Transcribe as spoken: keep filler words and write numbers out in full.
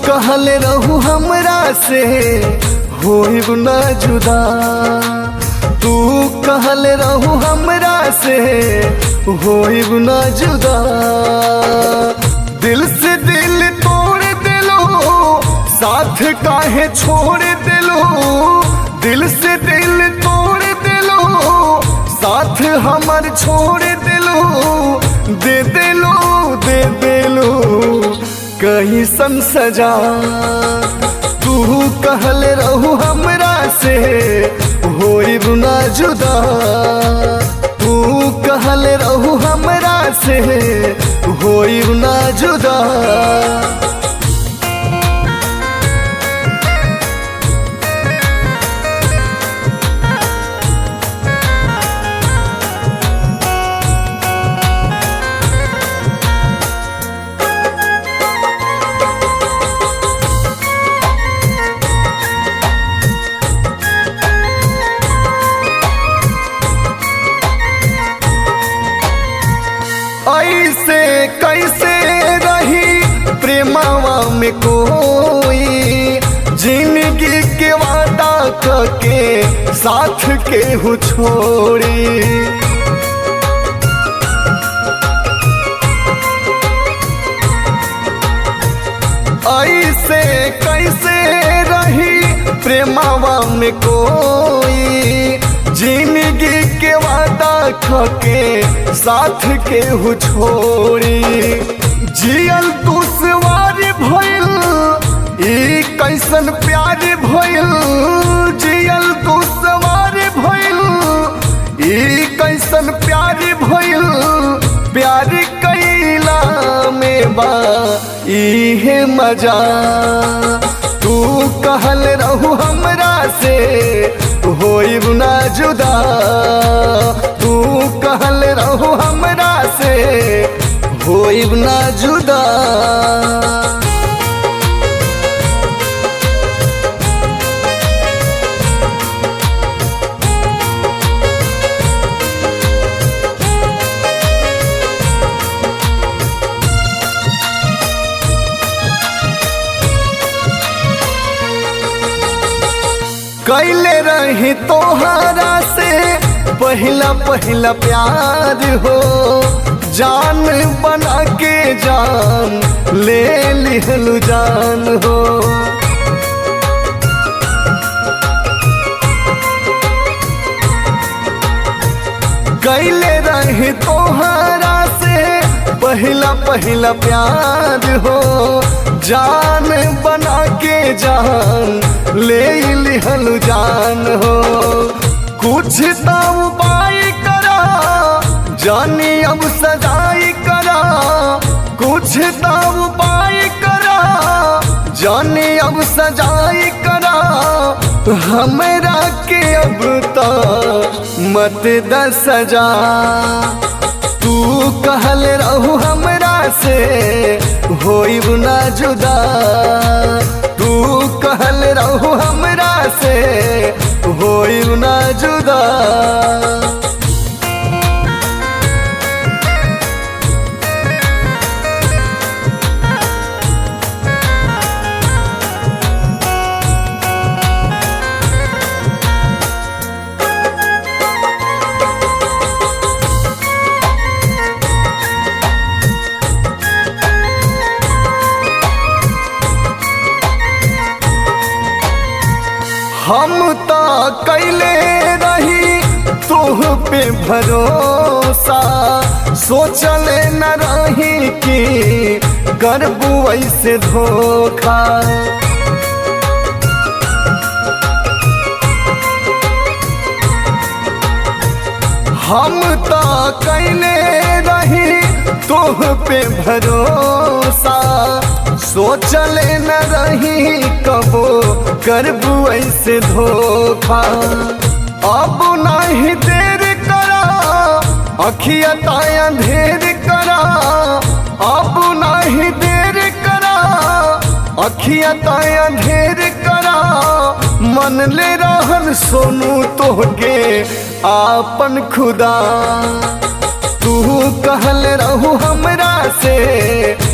कहल रहू हमरा से होइब न जुदा, तू कहल रहू हमरा से होइब न जुदा। दिल से दिल तोड़ दिलो, साथ काहे छोड़ दिलो, दिल से दिल तोड़ दिलो, साथ हमर छोड़ दिलो, दे दिलो दे दिलो कहीं सन सजा। तू कहल रहू हमरा से होइब न जुदा, तू कहल रहू हमरा से होइब न जुदा। ऐसे कैसे रही प्रेमावा में कोई, जिंदगी के वादा करके साथ के हु छोड़ी। ऐसे कैसे रही प्रेमावा में कोई, जिंदगी के वादा खके साथ के हु छोड़ी। जियल दुश्वार भइल, ई कैसन प्यार भइल, जियल दुश्वार भइल, ई कैसन प्यार भइल। प्यार कैला में बा इहे मजा। तू कहल रहू हमरा से होइब न जुदा, तू कहल रहू हमरा से होइब न जुदा। कैले रही तोहरा से पहला पहला प्यार हो, जान बना के जान ले लिहलु जान हो। कैले रही तोहरा से पहला पहला प्यार हो, जान बना के जान ले लिहलु जान हो। कुछ तो उपाय करा, जानी अब सजाई करा, कुछ तो उपाय करा, जानी अब सजाई करा। हमरा के अब तो मत द सजा। तू कहल रहू हमरा से होइब न जुदा, तू कहल रहू हमरा से होइब न जुदा। हम तो कैले रही तोह पे भरोसा, सोचले न रही कि करबू ऐसे धोखा। हम तो कैले रही तोह पे भरोसा, सोचले न रही कबो करबू ऐसे धोखा। अब नहीं देर करा, अखिया ताया ढेर करा, अब नहीं देर करा, अखिया ताया ढेर करा। मन ले रहन सोनू तोहके आपन खुदा, तू कहल रहू हमरा से